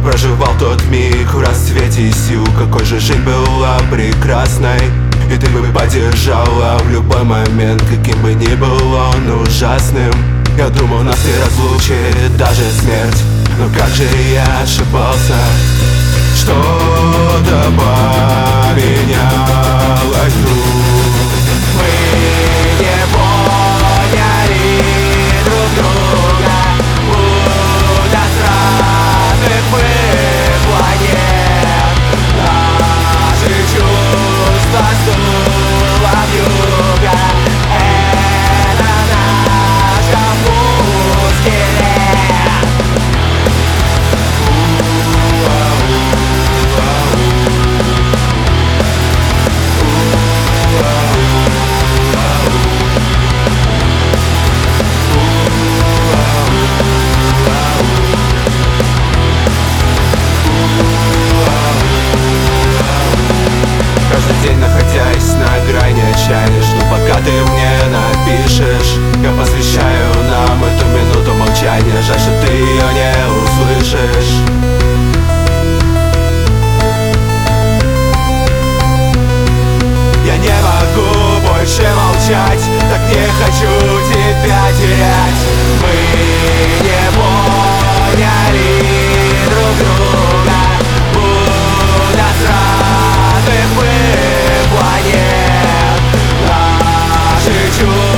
проживал тот миг в расцвете сил. Какой же жизнь была прекрасной, и ты бы поддержала в любой момент, каким бы ни был он ужасным. Я думал, нас не разлучит даже смерть, но как же я ошибался. Что-то поменялось вдруг. Мы не поняли друг друга, будто с разных мы планет. Наши чувства сдуло вьюга. Это наша пустелет. Каждый день, находясь на грани отчаяния, жду, пока ты мне напишешь. Я посвящаю нам эту минуту молчания. Жаль, что ты ее не услышишь. Я не могу больше молчать, так не хочу тебя терять. Мы не поняли друг друга, будто с разных мы планет. Наши чувства